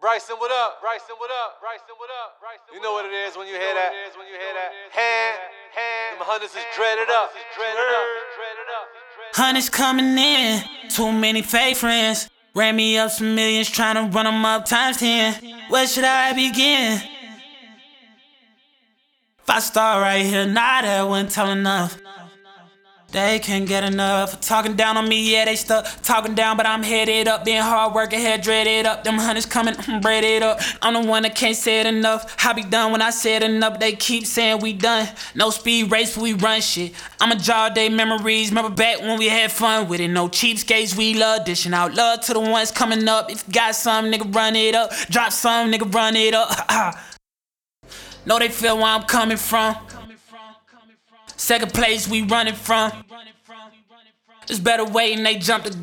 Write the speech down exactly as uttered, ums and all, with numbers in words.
Bryson, what up? Bryson, what up? Bryson, what up? Bryson, you know what it is when you hear that. When you hear that. Hand, hand. Them hunters is dreaded up. Dreaded up. Dreaded up. Hundreds coming in, too many fake friends. Ran me up some millions, trying to run them up times ten. Where should I begin? If I start right here, nah, that wouldn't tell enough. They can't get enough. Talking down on me, yeah, they stuck. Talking down, but I'm headed up. Being hard working, head dreaded up. Them hunters coming, I'm braided up. I'm the one that can't say it enough. I be done when I say it enough. They keep saying we done. No speed race, we run shit. I'ma jar day memories. Remember back when we had fun with it. No cheapskates, we love dishing out love to the ones coming up. If you got some, nigga, run it up. Drop some, nigga, run it up. Know they feel where I'm coming from. Second place we running from. It's better waiting, they jump the